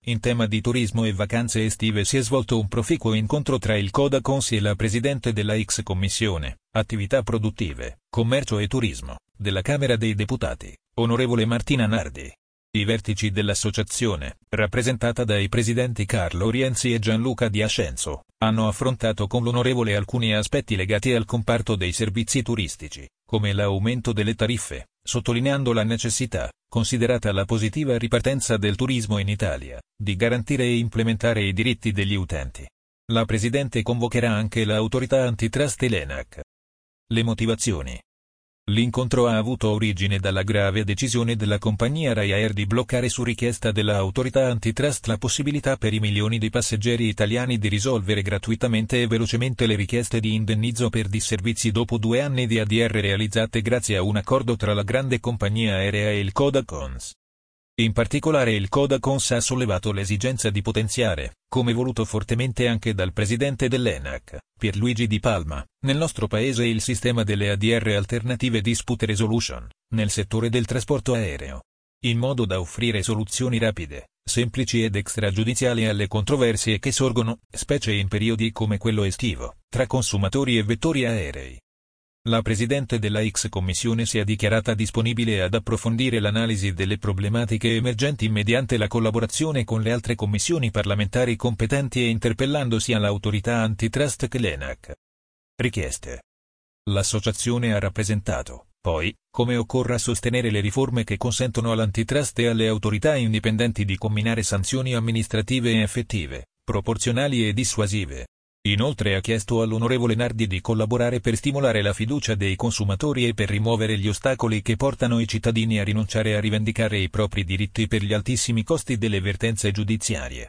In tema di turismo e vacanze estive si è svolto un proficuo incontro tra il Codacons e la presidente della ex Commissione, Attività Produttive, Commercio e Turismo, della Camera dei Deputati, onorevole Martina Nardi. I vertici dell'associazione, rappresentata dai presidenti Carlo Rienzi e Gianluca Di Ascenzo, hanno affrontato con l'onorevole alcuni aspetti legati al comparto dei servizi turistici, come l'aumento delle tariffe, sottolineando la necessità, considerata la positiva ripartenza del turismo in Italia, di garantire e implementare i diritti degli utenti. La Presidente convocherà anche l'autorità antitrust e l'ENAC. Le motivazioni. L'incontro ha avuto origine dalla grave decisione della compagnia Ryanair di bloccare su richiesta dell'autorità antitrust la possibilità per i milioni di passeggeri italiani di risolvere gratuitamente e velocemente le richieste di indennizzo per disservizi dopo 2 anni di ADR realizzate grazie a un accordo tra la grande compagnia aerea e il Codacons. In particolare il Codacons ha sollevato l'esigenza di potenziare, come voluto fortemente anche dal presidente dell'ENAC, Pierluigi Di Palma, nel nostro paese il sistema delle ADR Alternative Dispute Resolution, nel settore del trasporto aereo, in modo da offrire soluzioni rapide, semplici ed extragiudiziali alle controversie che sorgono, specie in periodi come quello estivo, tra consumatori e vettori aerei. La Presidente della ex Commissione si è dichiarata disponibile ad approfondire l'analisi delle problematiche emergenti mediante la collaborazione con le altre commissioni parlamentari competenti e interpellando sia l'autorità antitrust che l'ENAC. Richieste. L'associazione ha rappresentato, poi, come occorra sostenere le riforme che consentono all'antitrust e alle autorità indipendenti di comminare sanzioni amministrative effettive, proporzionali e dissuasive. Inoltre ha chiesto all'onorevole Nardi di collaborare per stimolare la fiducia dei consumatori e per rimuovere gli ostacoli che portano i cittadini a rinunciare a rivendicare i propri diritti per gli altissimi costi delle vertenze giudiziarie.